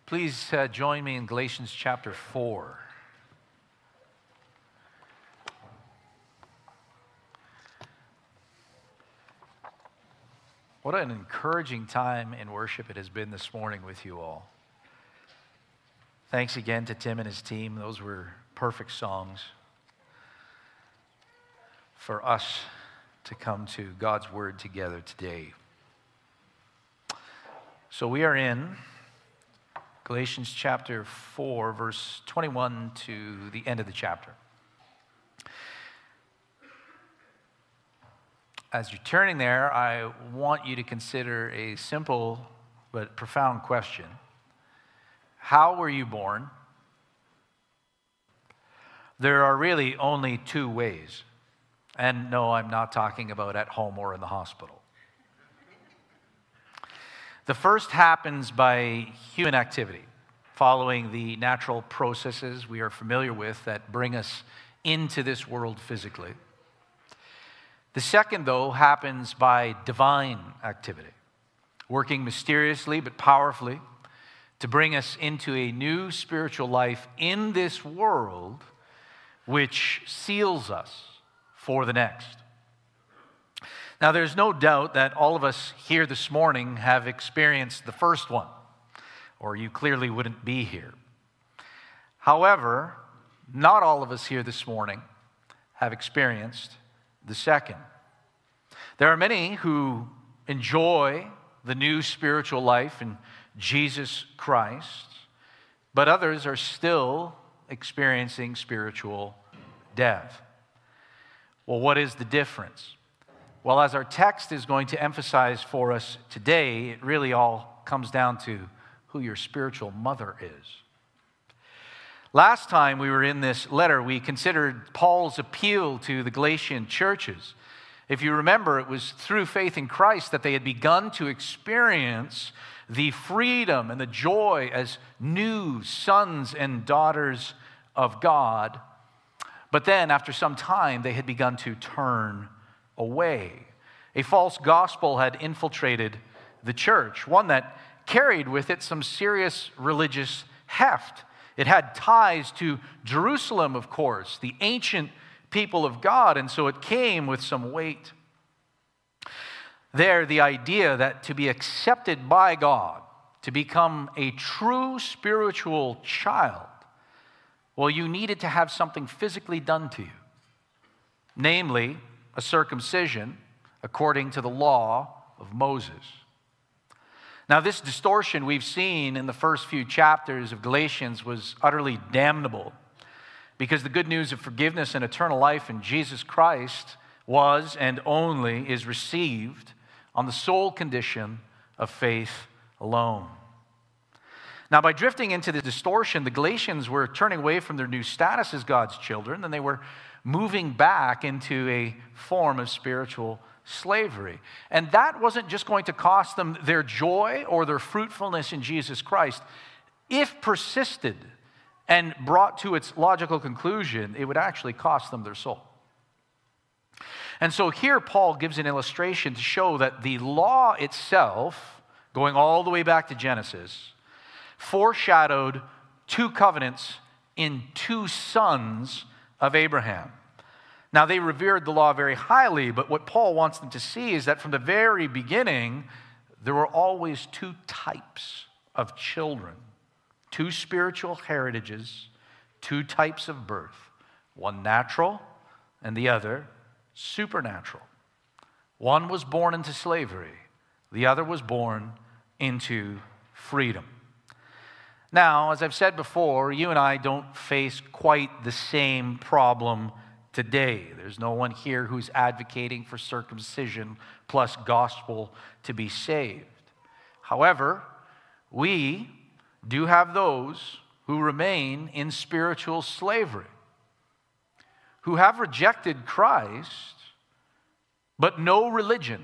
Please join me in Galatians chapter 4. What an encouraging time in worship it has been this morning with you all. Thanks again to Tim and his team. Those were perfect songs for us to come to God's Word together today. So we are in Galatians chapter 4, verse 21 to the end of the chapter. As you're turning there, I want you to consider a simple but profound question. How were you born? There are really only two ways. And no, I'm not talking about at home or in the hospital. The first happens by human activity, following the natural processes we are familiar with that bring us into this world physically. The second, though, happens by divine activity, working mysteriously but powerfully to bring us into a new spiritual life in this world, which seals us for the next. Now, there's no doubt that all of us here this morning have experienced the first one, or you clearly wouldn't be here. However, not all of us here this morning have experienced the second. There are many who enjoy the new spiritual life in Jesus Christ, but others are still experiencing spiritual death. Well, what is the difference? Well, as our text is going to emphasize for us today, it really all comes down to who your spiritual mother is. Last time we were in this letter, we considered Paul's appeal to the Galatian churches. If you remember, it was through faith in Christ that they had begun to experience the freedom and the joy as new sons and daughters of God. But then, after some time, they had begun to turn away. A false gospel had infiltrated the church, one that carried with it some serious religious heft. It had ties to Jerusalem, of course, the ancient people of God, and so it came with some weight. There, the idea that to be accepted by God, to become a true spiritual child, well, you needed to have something physically done to you, namely a circumcision according to the law of Moses. Now, this distortion we've seen in the first few chapters of Galatians was utterly damnable, because the good news of forgiveness and eternal life in Jesus Christ was and only is received on the sole condition of faith alone. Now, by drifting into the distortion, the Galatians were turning away from their new status as God's children, and they were moving back into a form of spiritual slavery. And that wasn't just going to cost them their joy or their fruitfulness in Jesus Christ. If persisted and brought to its logical conclusion, it would actually cost them their soul. And so here Paul gives an illustration to show that the law itself, going all the way back to Genesis, foreshadowed two covenants in two sons of Abraham. Now, they revered the law very highly, but what Paul wants them to see is that from the very beginning, there were always two types of children, two spiritual heritages, two types of birth, one natural and the other supernatural. One was born into slavery, the other was born into freedom. Now, as I've said before, you and I don't face quite the same problem today. There's no one here who's advocating for circumcision plus gospel to be saved. However, we do have those who remain in spiritual slavery, who have rejected Christ, but know religion,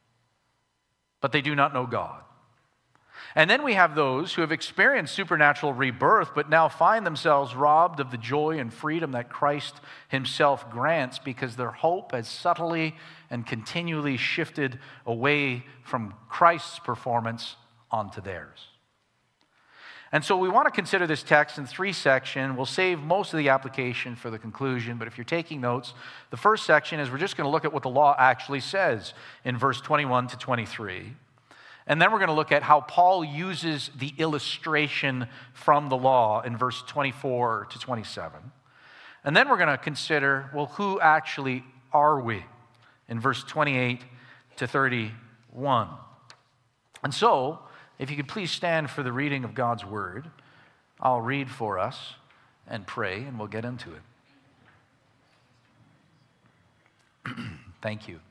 but they do not know God. And then we have those who have experienced supernatural rebirth, but now find themselves robbed of the joy and freedom that Christ himself grants, because their hope has subtly and continually shifted away from Christ's performance onto theirs. And so we want to consider this text in 3 sections. We'll save most of the application for the conclusion, but if you're taking notes, the first section is we're just going to look at what the law actually says in verse 21 to 23. And then we're going to look at how Paul uses the illustration from the law in verse 24 to 27. And then we're going to consider, well, who actually are we in verse 28 to 31. And so, if you could please stand for the reading of God's word, I'll read for us and pray, and we'll get into it. Thank you.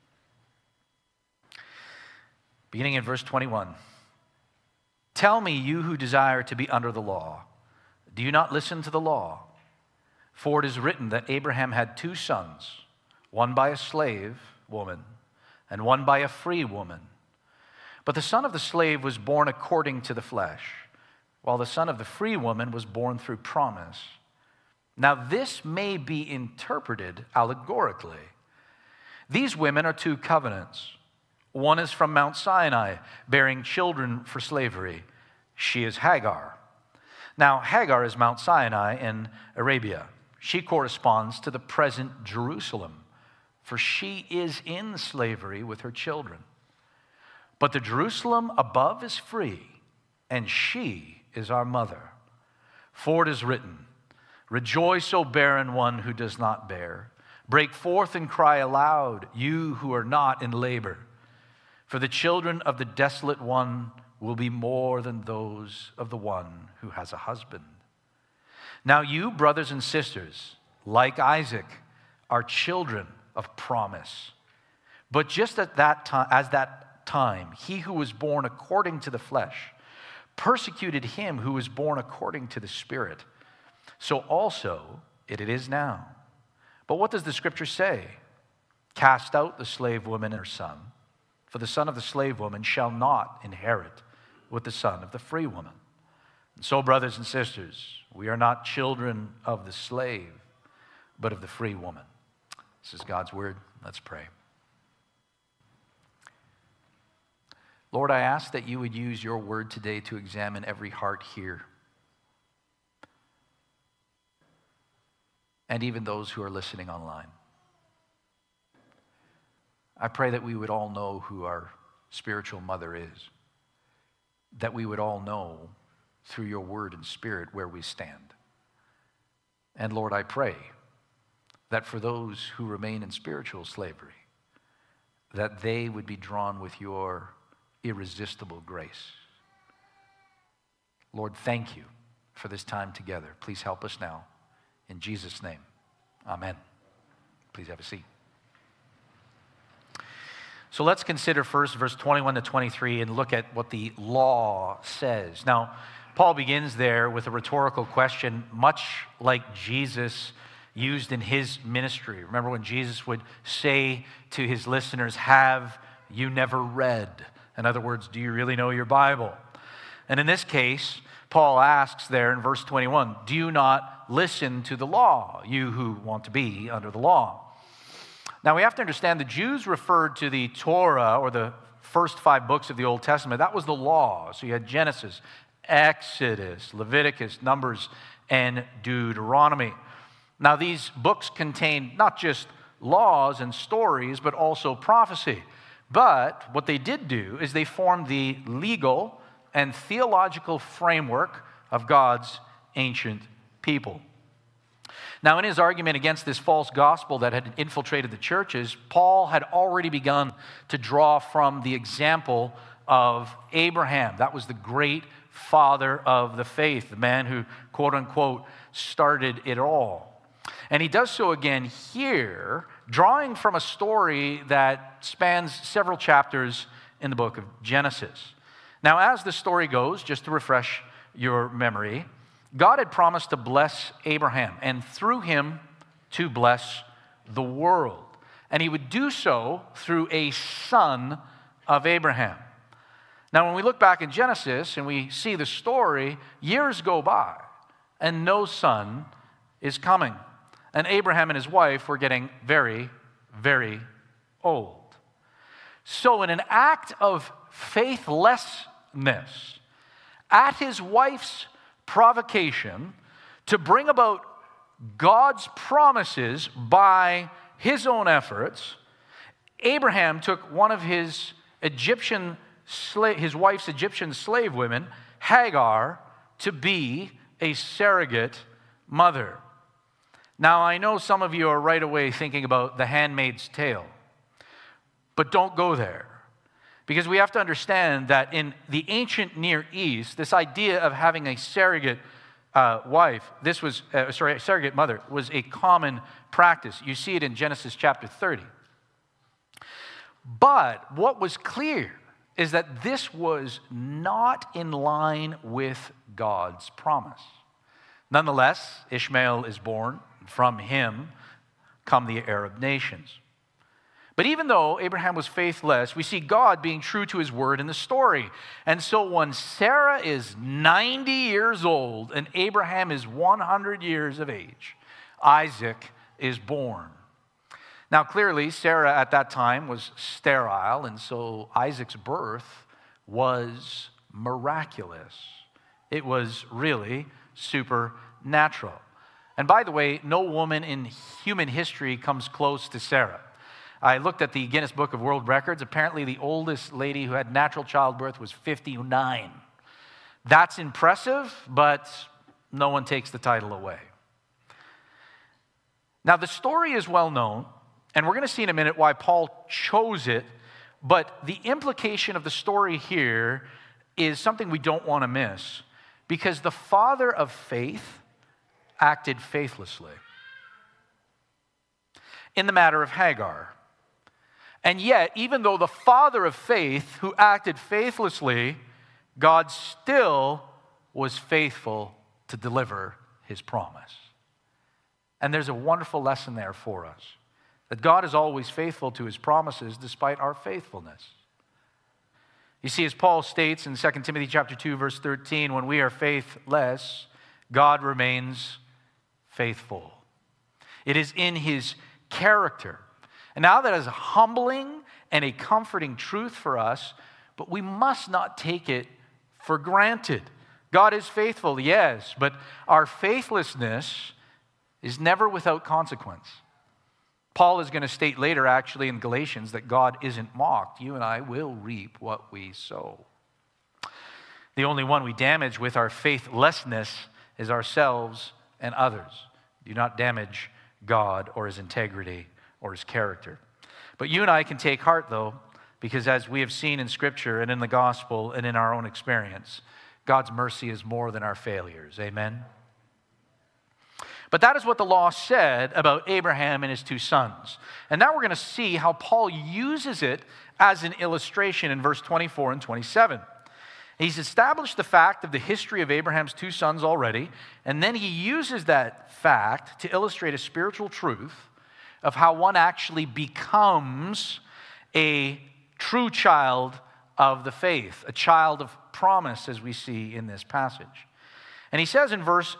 Beginning in verse 21. Tell me, you who desire to be under the law, do you not listen to the law? For it is written that Abraham had 2 sons, one by a slave woman and one by a free woman. But the son of the slave was born according to the flesh, while the son of the free woman was born through promise. Now this may be interpreted allegorically. These women are 2 covenants. One is from Mount Sinai, bearing children for slavery. She is Hagar. Now Hagar is Mount Sinai in Arabia. She corresponds to the present Jerusalem, for she is in slavery with her children. But the Jerusalem above is free, and she is our mother. For it is written, rejoice, O barren one who does not bear. Break forth and cry aloud, you who are not in labor. For the children of the desolate one will be more than those of the one who has a husband. Now you, brothers and sisters, like Isaac, are children of promise. But just at that time, he who was born according to the flesh persecuted him who was born according to the Spirit. So also it is now. But what does the Scripture say? Cast out the slave woman and her son, for the son of the slave woman shall not inherit with the son of the free woman. And so, brothers and sisters, we are not children of the slave, but of the free woman. This is God's word. Let's pray. Lord, I ask that you would use your word today to examine every heart here, and even those who are listening online. I pray that we would all know who our spiritual mother is, that we would all know through your word and spirit where we stand. And Lord, I pray that for those who remain in spiritual slavery, that they would be drawn with your irresistible grace. Lord, thank you for this time together. Please help us now. In Jesus' name, amen. Please have a seat. So let's consider first verse 21 to 23 and look at what the law says. Now, Paul begins there with a rhetorical question, much like Jesus used in his ministry. Remember when Jesus would say to his listeners, have you never read? In other words, do you really know your Bible? And in this case, Paul asks there in verse 21, do you not listen to the law, you who want to be under the law? Now we have to understand the Jews referred to the Torah, or the first 5 books of the Old Testament. That was the law. So you had Genesis, Exodus, Leviticus, Numbers, and Deuteronomy. Now these books contained not just laws and stories, but also prophecy. But what they did do is they formed the legal and theological framework of God's ancient people. Now, in his argument against this false gospel that had infiltrated the churches, Paul had already begun to draw from the example of Abraham. That was the great father of the faith, the man who, quote unquote, started it all. And he does so again here, drawing from a story that spans several chapters in the book of Genesis. Now, as the story goes, just to refresh your memory, God had promised to bless Abraham and through him to bless the world. And he would do so through a son of Abraham. Now, when we look back in Genesis and we see the story, years go by and no son is coming. And Abraham and his wife were getting very, very old. So in an act of faithlessness, at his wife's provocation to bring about God's promises by his own efforts, Abraham took one of his wife's Egyptian slave women, Hagar, to be a surrogate mother. Now, I know some of you are right away thinking about The Handmaid's Tale, but don't go there. Because we have to understand that in the ancient Near East, this idea of having a surrogate surrogate mother was a common practice. You see it in Genesis chapter 30. But what was clear is that this was not in line with God's promise. Nonetheless, Ishmael is born. From him come the Arab nations. But even though Abraham was faithless, we see God being true to his word in the story. And so when Sarah is 90 years old and Abraham is 100 years of age, Isaac is born. Now, clearly, Sarah at that time was sterile, and so Isaac's birth was miraculous. It was really supernatural. And by the way, no woman in human history comes close to Sarah. I looked at the Guinness Book of World Records. Apparently, the oldest lady who had natural childbirth was 59. That's impressive, but no one takes the title away. Now, the story is well known, and we're going to see in a minute why Paul chose it, but the implication of the story here is something we don't want to miss, because the father of faith acted faithlessly in the matter of Hagar. And yet, even though the father of faith who acted faithlessly, God still was faithful to deliver his promise. And there's a wonderful lesson there for us, that God is always faithful to his promises despite our faithfulness. You see, as Paul states in 2 Timothy chapter 2, verse 13, when we are faithless, God remains faithful. It is in his character. And now that is a humbling and a comforting truth for us, but we must not take it for granted. God is faithful, yes, but our faithlessness is never without consequence. Paul is going to state later, actually, in Galatians, that God isn't mocked. You and I will reap what we sow. The only one we damage with our faithlessness is ourselves and others. Do not damage God or his integrity or his character. But you and I can take heart, though, because as we have seen in Scripture and in the gospel and in our own experience, God's mercy is more than our failures. Amen? But that is what the law said about Abraham and his two sons. And now we're going to see how Paul uses it as an illustration in verse 24 and 27. He's established the fact of the history of Abraham's two sons already, and then he uses that fact to illustrate a spiritual truth of how one actually becomes a true child of the faith, a child of promise, as we see in this passage. And he says in verse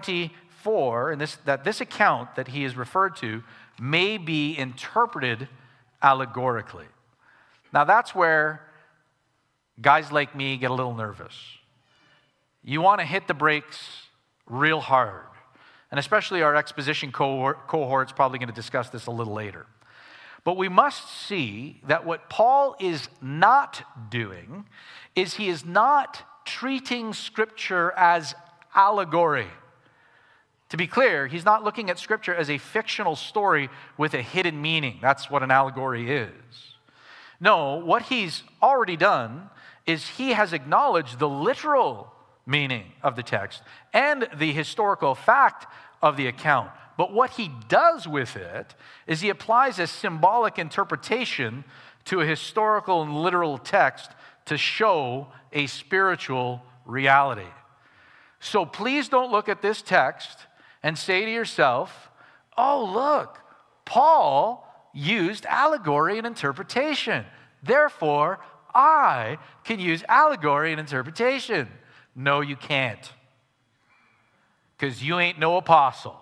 24 that this account that he is referred to may be interpreted allegorically. Now that's where guys like me get a little nervous. You want to hit the brakes real hard. And especially our exposition cohort's probably going to discuss this a little later. But we must see that what Paul is not doing is he is not treating Scripture as allegory. To be clear, he's not looking at Scripture as a fictional story with a hidden meaning. That's what an allegory is. No, what he's already done is he has acknowledged the literal meaning of the text and the historical fact of the account. But what he does with it is he applies a symbolic interpretation to a historical and literal text to show a spiritual reality. So please don't look at this text and say to yourself, oh, look, Paul used allegory and interpretation. Therefore, I can use allegory and interpretation. No, you can't. Because you ain't no apostle.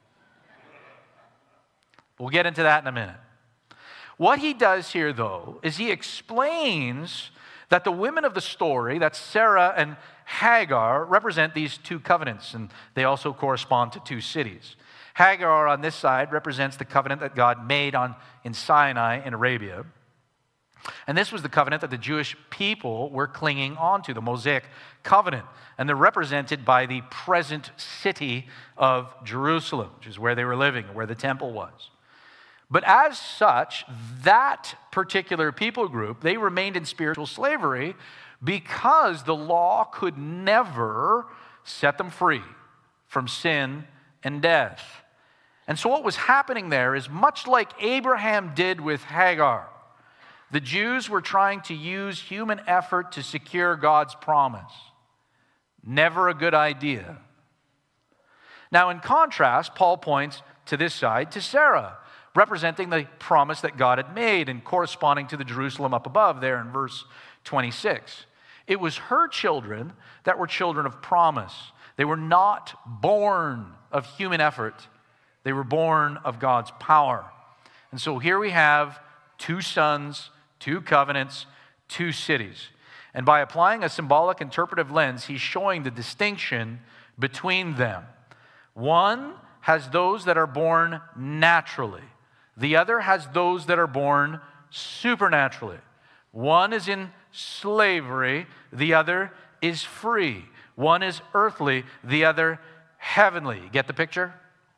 We'll get into that in a minute. What he does here, though, is he explains that the women of the story, that's Sarah and Hagar, represent these two covenants, and they also correspond to two cities. Hagar on this side represents the covenant that God made in Sinai in Arabia. And this was the covenant that the Jewish people were clinging onto, the Mosaic covenant. And they're represented by the present city of Jerusalem, which is where they were living, where the temple was. But as such, that particular people group, they remained in spiritual slavery because the law could never set them free from sin and death. And so what was happening there is much like Abraham did with Hagar. The Jews were trying to use human effort to secure God's promise. Never a good idea. Now, in contrast, Paul points to this side, to Sarah, representing the promise that God had made and corresponding to the Jerusalem up above there in verse 26. It was her children that were children of promise. They were not born of human effort. They were born of God's power. And so here we have two sons, two covenants, two cities. And by applying a symbolic interpretive lens, he's showing the distinction between them. One has those that are born naturally. The other has those that are born supernaturally. One is in slavery, the other is free. One is earthly, the other heavenly. Get the picture?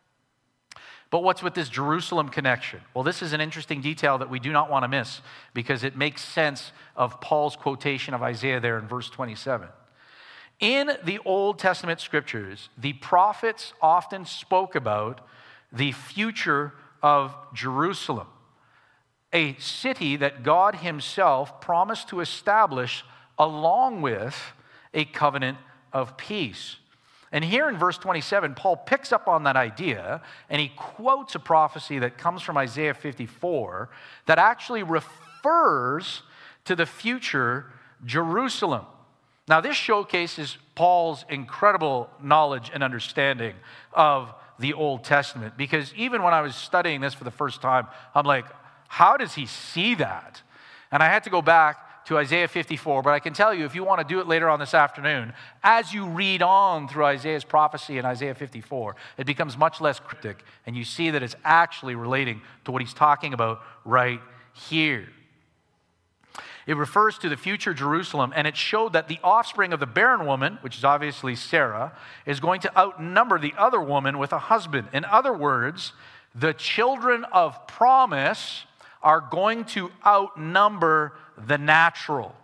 But what's with this Jerusalem connection? Well, this is an interesting detail that we do not want to miss because it makes sense of Paul's quotation of Isaiah there in verse 27. In the Old Testament scriptures, the prophets often spoke about the future of Jerusalem, a city that God himself promised to establish along with a covenant of peace. And here in verse 27, Paul picks up on that idea, and he quotes a prophecy that comes from Isaiah 54 that actually refers to the future Jerusalem. Now, this showcases Paul's incredible knowledge and understanding of the Old Testament, because even when I was studying this for the first time, I'm like, how does he see that? And I had to go back to Isaiah 54, but I can tell you, if you want to do it later on this afternoon, as you read on through Isaiah's prophecy in Isaiah 54, it becomes much less cryptic, and you see that it's actually relating to what he's talking about right here. It refers to the future Jerusalem, and it showed that the offspring of the barren woman, which is obviously Sarah, is going to outnumber the other woman with a husband. In other words, the children of promise are going to outnumber the natural.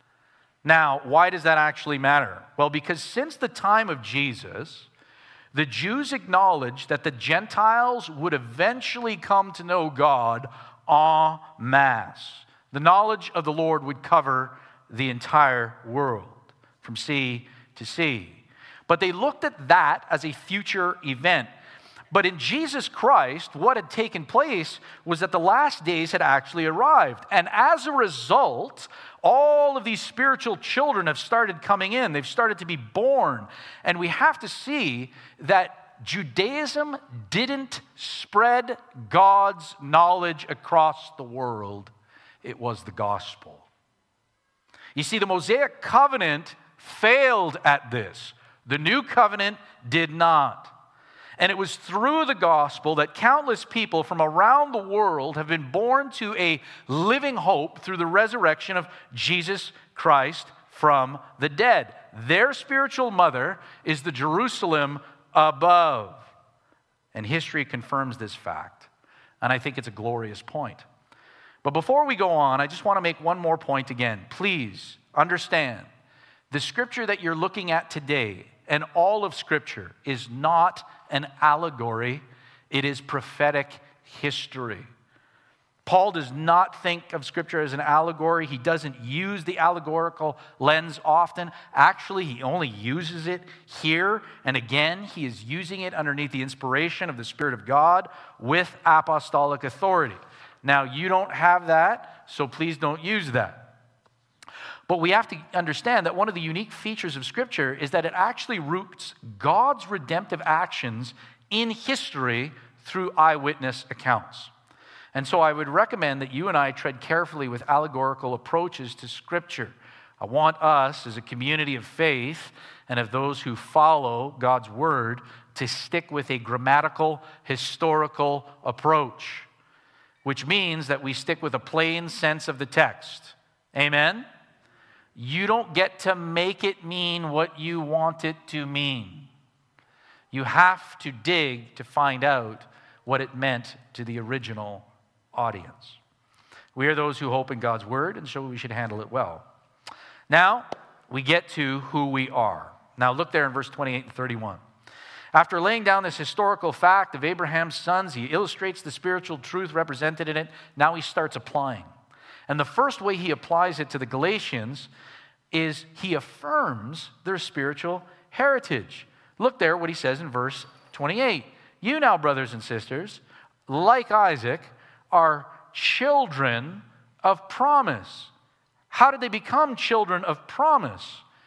Now, why does that actually matter? Well, because since the time of Jesus, the Jews acknowledged that the Gentiles would eventually come to know God en masse. The knowledge of the Lord would cover the entire world, from sea to sea. But they looked at that as a future event. But in Jesus Christ, what had taken place was that the last days had actually arrived. And as a result, all of these spiritual children have started coming in. They've started to be born. And we have to see that Judaism didn't spread God's knowledge across the world. It was the gospel. You see, the Mosaic covenant failed at this. The new covenant did not. And it was through the gospel that countless people from around the world have been born to a living hope through the resurrection of Jesus Christ from the dead. Their spiritual mother is the Jerusalem above. And history confirms this fact. And I think it's a glorious point. But before we go on, I just want to make one more point again. Please understand, the scripture that you're looking at today and all of Scripture is not an allegory, it is prophetic history. Paul does not think of Scripture as an allegory. He doesn't use the allegorical lens often. Actually, he only uses it here. And again, he is using it underneath the inspiration of the Spirit of God with apostolic authority. Now, you don't have that, so please don't use that. But we have to understand that one of the unique features of Scripture is that it actually roots God's redemptive actions in history through eyewitness accounts. And so I would recommend that you and I tread carefully with allegorical approaches to Scripture. I want us as a community of faith and of those who follow God's word to stick with a grammatical, historical approach, which means that we stick with a plain sense of the text. Amen? You don't get to make it mean what you want it to mean. You have to dig to find out what it meant to the original audience. We are those who hope in God's word, and so we should handle it well. Now, we get to who we are. Now, look there in verse 28 and 31. After laying down this historical fact of Abraham's sons, he illustrates the spiritual truth represented in it. Now he starts applying. And the first way he applies it to the Galatians is he affirms their spiritual heritage. Look there what he says in verse 28. You now, brothers and sisters, like Isaac, are children of promise. How did they become children of promise?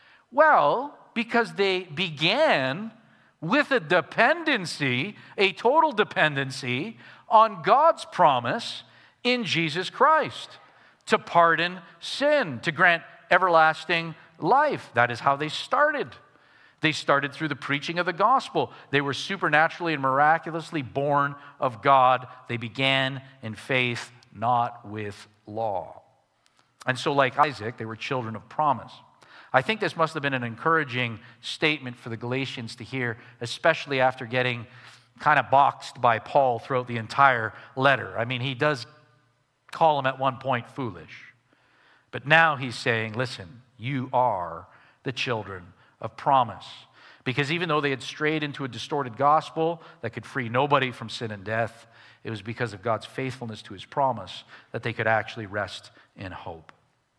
Well, because they began with a dependency, a total dependency on God's promise in Jesus Christ to pardon sin, to grant everlasting life. That is how they started. They started through the preaching of the gospel. They were supernaturally and miraculously born of God. They began in faith, not with law. And so, like Isaac, they were children of promise. I think this must have been an encouraging statement for the Galatians to hear, especially after getting kind of boxed by Paul throughout the entire letter. I mean, he does call them at one point foolish. But now he's saying, listen, you are the children of promise. Because even though they had strayed into a distorted gospel that could free nobody from sin and death, it was because of God's faithfulness to his promise that they could actually rest in hope.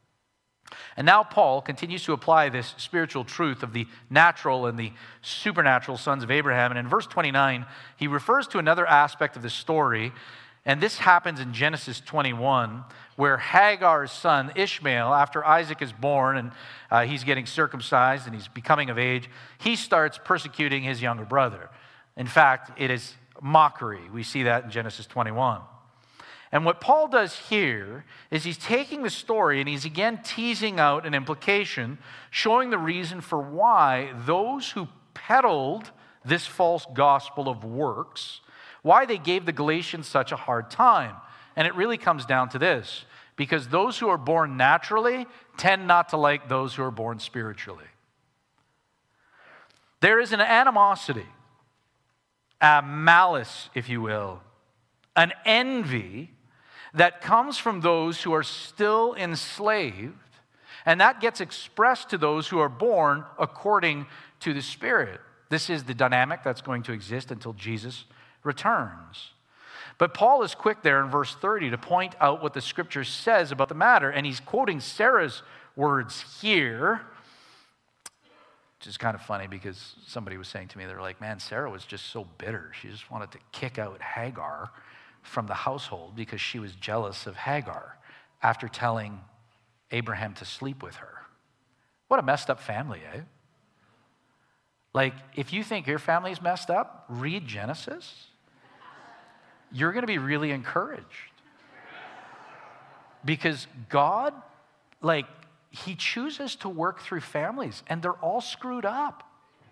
And now Paul continues to apply this spiritual truth of the natural and the supernatural sons of Abraham. And in verse 29, he refers to another aspect of the story. And this happens in Genesis 21, where Hagar's son Ishmael, after Isaac is born and he's getting circumcised and he's becoming of age, he starts persecuting his younger brother. In fact, it is mockery. We see that in Genesis 21. And what Paul does here is he's taking the story and he's again teasing out an implication, showing the reason for why those who peddled this false gospel of works, why they gave the Galatians such a hard time. And it really comes down to this, because those who are born naturally tend not to like those who are born spiritually. There is an animosity, a malice, if you will, an envy that comes from those who are still enslaved, and that gets expressed to those who are born according to the Spirit. This is the dynamic that's going to exist until Jesus returns. But Paul is quick there in verse 30 to point out what the Scripture says about the matter, and he's quoting Sarah's words here, which is kind of funny because somebody was saying to me, they're like, man, Sarah was just so bitter. She just wanted to kick out Hagar from the household because she was jealous of Hagar after telling Abraham to sleep with her. What a messed up family, eh? Like, if you think your family's messed up, read Genesis. You're going to be really encouraged. Because God, like, he chooses to work through families, and they're all screwed up.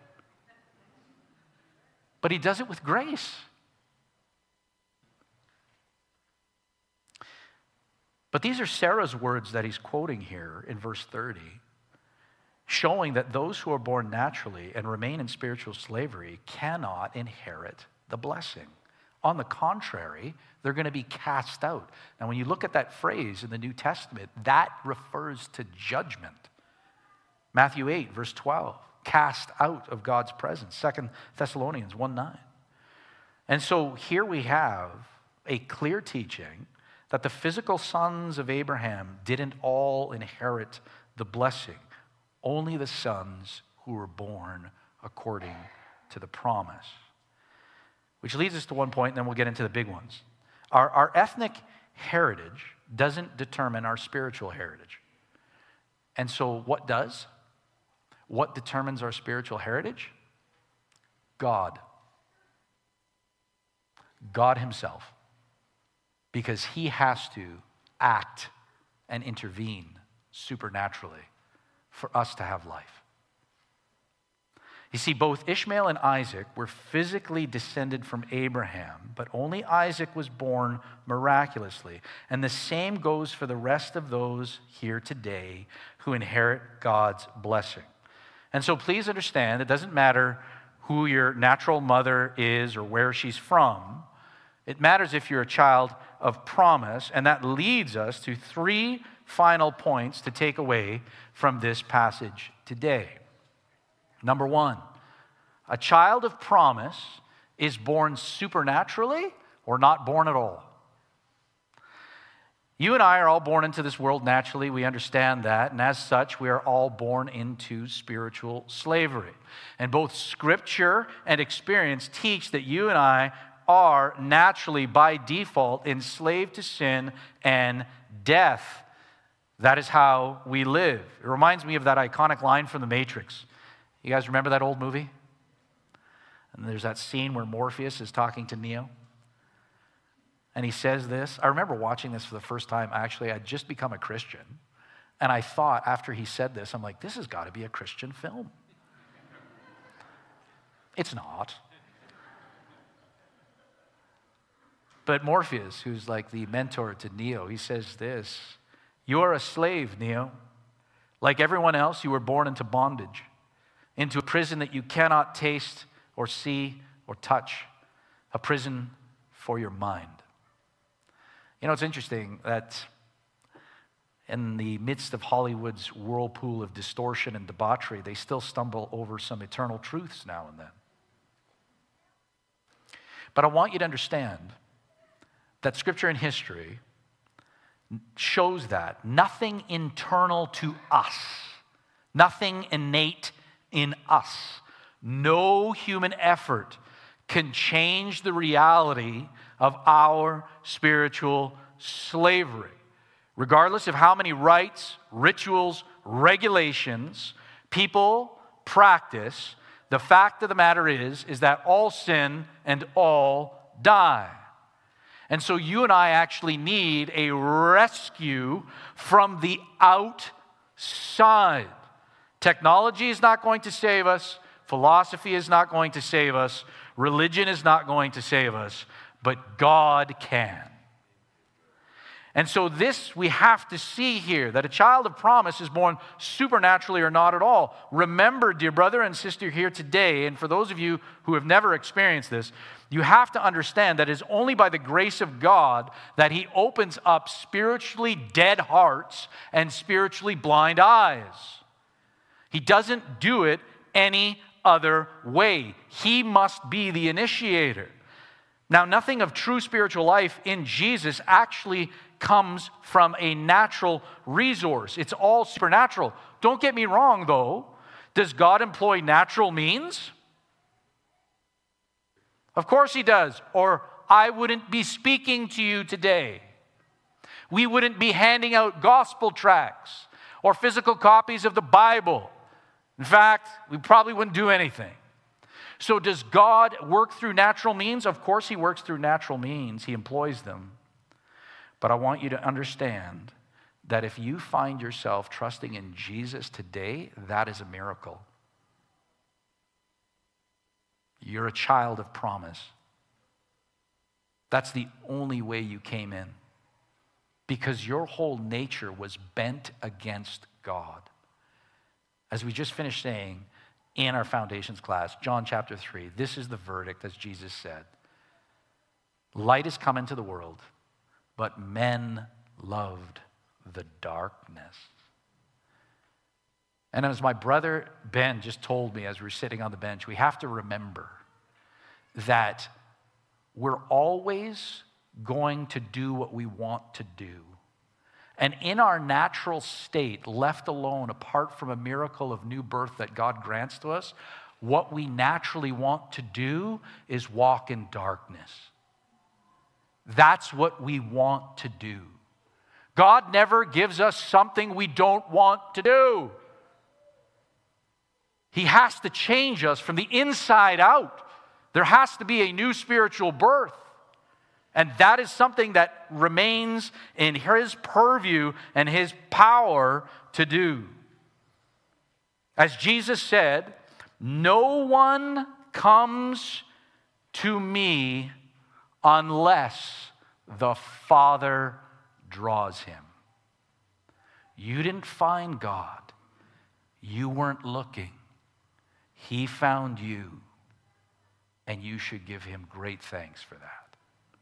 But he does it with grace. But these are Sarah's words that he's quoting here in verse 30, showing that those who are born naturally and remain in spiritual slavery cannot inherit the blessing. On the contrary, they're going to be cast out. Now, when you look at that phrase in the New Testament, that refers to judgment. Matthew 8, verse 12, cast out of God's presence. 2 Thessalonians 1:9. And so here we have a clear teaching that the physical sons of Abraham didn't all inherit the blessing. Only the sons who were born according to the promise. Which leads us to one point, and then we'll get into the big ones. Our ethnic heritage doesn't determine our spiritual heritage. And so what does? What determines our spiritual heritage? God. God himself. Because he has to act and intervene supernaturally for us to have life. You see, both Ishmael and Isaac were physically descended from Abraham, but only Isaac was born miraculously. And the same goes for the rest of those here today who inherit God's blessing. And so please understand, it doesn't matter who your natural mother is or where she's from. It matters if you're a child of promise, and that leads us to 3 final points to take away from this passage today. Number 1, a child of promise is born supernaturally or not born at all. You and I are all born into this world naturally. We understand that. And as such, we are all born into spiritual slavery. And both Scripture and experience teach that you and I are naturally, by default, enslaved to sin and death. That is how we live. It reminds me of that iconic line from The Matrix. You guys remember that old movie? And there's that scene where Morpheus is talking to Neo. And he says this. I remember watching this for the first time. Actually, I'd just become a Christian. And I thought, after he said this, I'm like, this has got to be a Christian film. It's not. But Morpheus, who's like the mentor to Neo, he says this: "You are a slave, Neo. Like everyone else, you were born into bondage, into a prison that you cannot taste or see or touch, a prison for your mind." You know, it's interesting that in the midst of Hollywood's whirlpool of distortion and debauchery, they still stumble over some eternal truths now and then. But I want you to understand that Scripture and history shows that nothing internal to us, nothing innate in us, no human effort can change the reality of our spiritual slavery. Regardless of how many rites, rituals, regulations people practice, the fact of the matter is that all sin and all die. And so you and I actually need a rescue from the outside. Technology is not going to save us. Philosophy is not going to save us. Religion is not going to save us. But God can. And so this we have to see here, that a child of promise is born supernaturally or not at all. Remember, dear brother and sister here today, and for those of you who have never experienced this, you have to understand that it is only by the grace of God that He opens up spiritually dead hearts and spiritually blind eyes. He doesn't do it any other way. He must be the initiator. Now, nothing of true spiritual life in Jesus actually comes from a natural resource. It's all supernatural. Don't get me wrong, though. Does God employ natural means? Of course He does, or I wouldn't be speaking to you today. We wouldn't be handing out gospel tracts or physical copies of the Bible. In fact, we probably wouldn't do anything. So does God work through natural means? Of course He works through natural means. He employs them. But I want you to understand that if you find yourself trusting in Jesus today, that is a miracle. You're a child of promise. That's the only way you came in. Because your whole nature was bent against God. As we just finished saying in our foundations class, John chapter 3, this is the verdict, as Jesus said. Light has come into the world, but men loved the darkness. And as my brother Ben just told me as we were sitting on the bench, we have to remember that we're always going to do what we want to do. And in our natural state, left alone, apart from a miracle of new birth that God grants to us, what we naturally want to do is walk in darkness. That's what we want to do. God never gives us something we don't want to do. He has to change us from the inside out. There has to be a new spiritual birth. And that is something that remains in His purview and His power to do. As Jesus said, no one comes to me unless the Father draws him. You didn't find God. You weren't looking. He found you, and you should give him great thanks for that.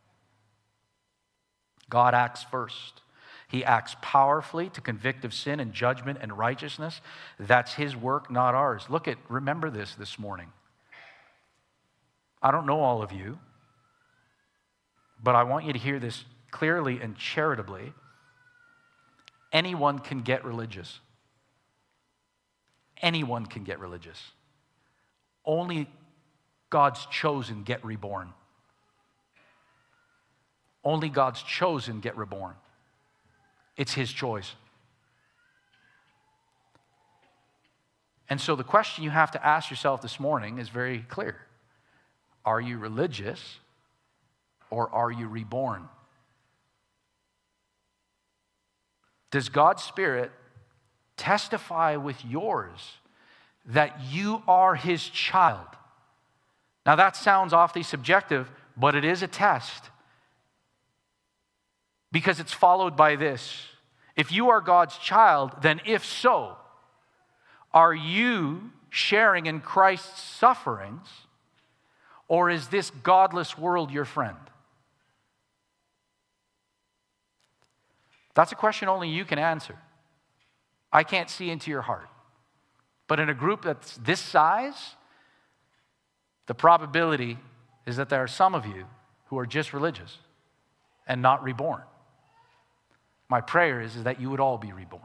God acts first. He acts powerfully to convict of sin and judgment and righteousness. That's his work, not ours. Remember this morning. I don't know all of you, but I want you to hear this clearly and charitably. Anyone can get religious. Anyone can get religious. Only God's chosen get reborn. Only God's chosen get reborn. It's his choice. And so the question you have to ask yourself this morning is very clear. Are you religious or are you reborn? Does God's Spirit testify with yours that you are his child? Now that sounds awfully subjective, but it is a test. Because it's followed by this. If you are God's child, then if so, are you sharing in Christ's sufferings, or is this godless world your friend? That's a question only you can answer. I can't see into your heart. But in a group that's this size, the probability is that there are some of you who are just religious and not reborn. My prayer is that you would all be reborn.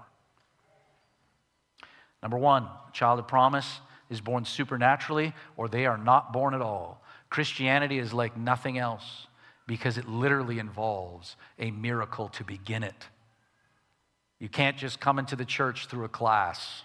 Number one, a child of promise is born supernaturally, or they are not born at all. Christianity is like nothing else because it literally involves a miracle to begin it. You can't just come into the church through a class.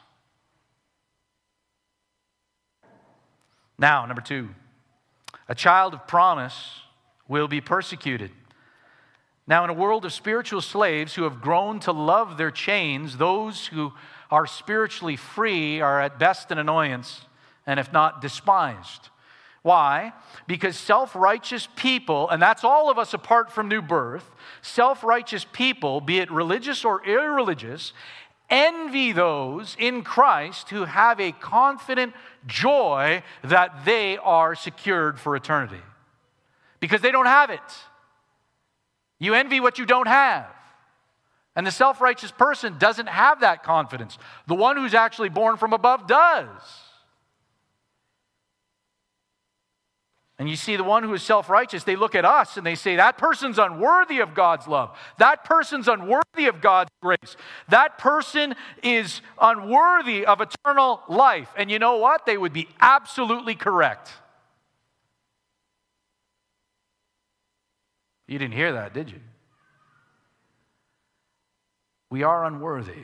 Now, number two, a child of promise will be persecuted. Now, in a world of spiritual slaves who have grown to love their chains, those who are spiritually free are at best an annoyance, and if not, despised. Why? Because self-righteous people, and that's all of us apart from new birth, self-righteous people, be it religious or irreligious, envy those in Christ who have a confident joy that they are secured for eternity. Because they don't have it. You envy what you don't have. And the self-righteous person doesn't have that confidence. The one who's actually born from above does. And you see, the one who is self-righteous, they look at us and they say, that person's unworthy of God's love. That person's unworthy of God's grace. That person is unworthy of eternal life. And you know what? They would be absolutely correct. You didn't hear that, did you? We are unworthy.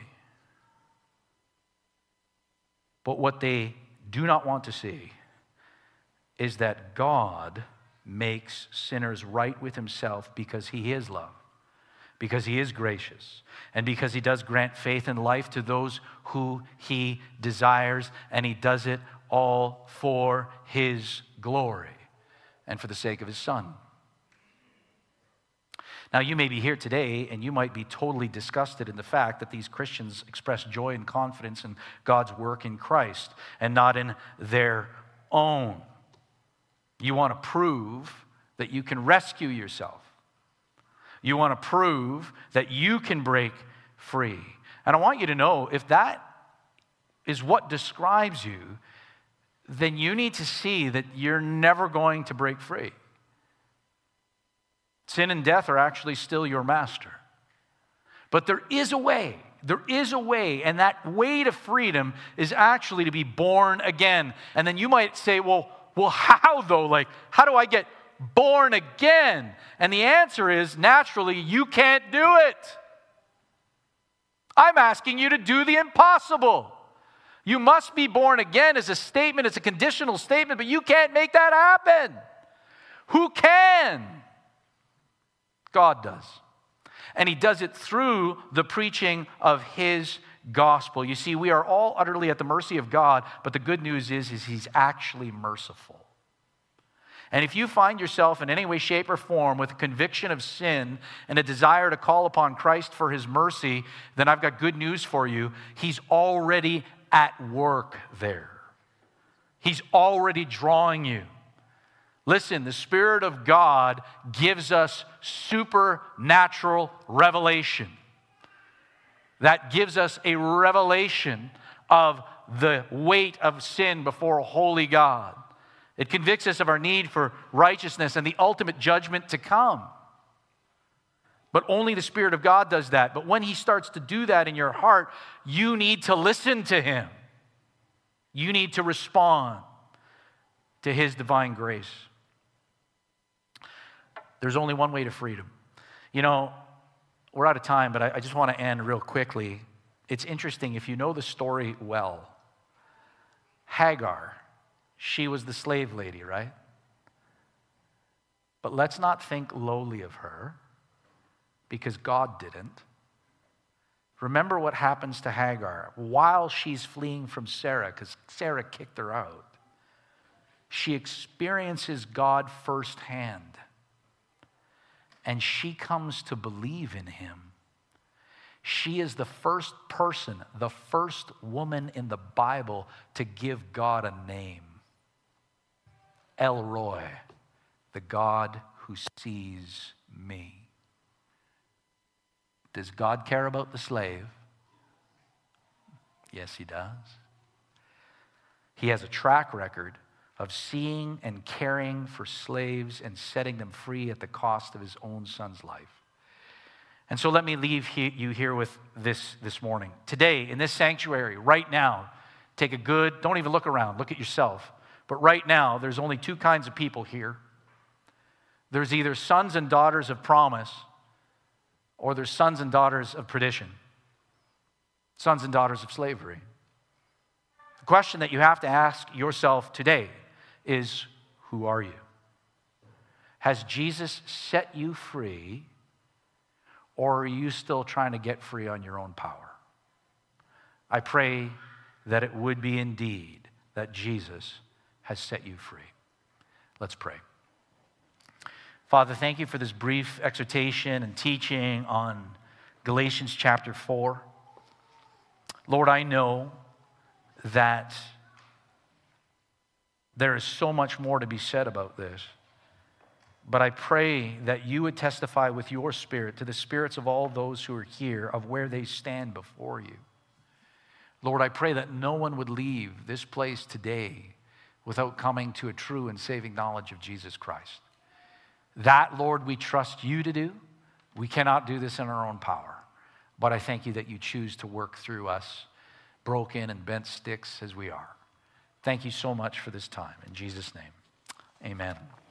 But what they do not want to see is that God makes sinners right with himself because he is love, because he is gracious, and because he does grant faith and life to those who he desires, and he does it all for his glory and for the sake of his Son. Now, you may be here today and you might be totally disgusted in the fact that these Christians express joy and confidence in God's work in Christ and not in their own. You want to prove that you can rescue yourself. You want to prove that you can break free. And I want you to know, if that is what describes you, then you need to see that you're never going to break free. Sin and death are actually still your master. But there is a way. There is a way, and that way to freedom is actually to be born again. And then you might say, well, how though? Like, how do I get born again? And the answer is, naturally, you can't do it. I'm asking you to do the impossible. You must be born again as a statement. It's a conditional statement, but you can't make that happen. Who can? God does. And he does it through the preaching of his gospel. You see, we are all utterly at the mercy of God, but the good news is he's actually merciful. And if you find yourself in any way, shape, or form with a conviction of sin and a desire to call upon Christ for his mercy, then I've got good news for you. He's already at work there. He's already drawing you. Listen, the Spirit of God gives us supernatural revelation. That gives us a revelation of the weight of sin before a holy God. It convicts us of our need for righteousness and the ultimate judgment to come. But only the Spirit of God does that. But when he starts to do that in your heart, you need to listen to him. You need to respond to his divine grace. There's only one way to freedom. You know, we're out of time, but I just want to end real quickly. It's interesting, if you know the story well, Hagar, she was the slave lady, right? But let's not think lowly of her, because God didn't. Remember what happens to Hagar while she's fleeing from Sarah, because Sarah kicked her out. She experiences God firsthand, and she comes to believe in him. She is the first person, the first woman in the Bible to give God a name. El Roi, the God who sees me. Does God care about the slave? Yes, he does. He has a track record of seeing and caring for slaves and setting them free at the cost of his own son's life. And so let me leave you here with this morning. Today, in this sanctuary, right now, take a good, don't even look around, look at yourself. But right now, there's only two kinds of people here. There's either sons and daughters of promise, or there's sons and daughters of perdition, sons and daughters of slavery. The question that you have to ask yourself today is, who are you? Has Jesus set you free, or are you still trying to get free on your own power? I pray that it would be indeed that Jesus has set you free. Let's pray. Father, thank you for this brief exhortation and teaching on Galatians chapter 4. Lord, I know that there is so much more to be said about this, but I pray that you would testify with your spirit to the spirits of all those who are here of where they stand before you. Lord, I pray that no one would leave this place today without coming to a true and saving knowledge of Jesus Christ. That, Lord, we trust you to do. We cannot do this in our own power. But I thank you that you choose to work through us, broken and bent sticks as we are. Thank you so much for this time. In Jesus' name, amen.